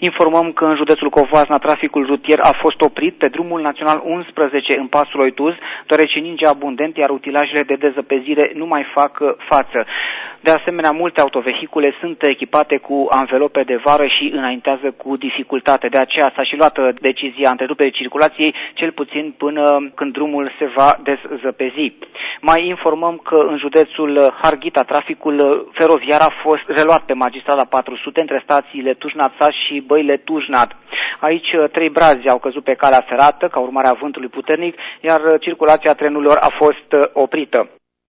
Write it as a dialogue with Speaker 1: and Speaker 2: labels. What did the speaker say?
Speaker 1: Informăm că în județul Covasna traficul rutier a fost oprit pe drumul național 11 în pasul Oituz, deoarece ninge abundent, iar utilajele de dezăpezire nu mai fac față. De asemenea, multe autovehicule sunt echipate cu anvelope de vară și înaintează cu dificultate. De aceea s-a și luat decizia întreruperii circulației, cel puțin până când drumul se va dezăpezi. Mai informăm că în județul Harghita traficul feroviar a fost reluat pe magistrala 400 între stațiile Tujnad-Sat și Băile Tujnad. Aici 3 brazi au căzut pe calea ferată ca urmare a vântului puternic, iar circulația trenurilor a fost oprită.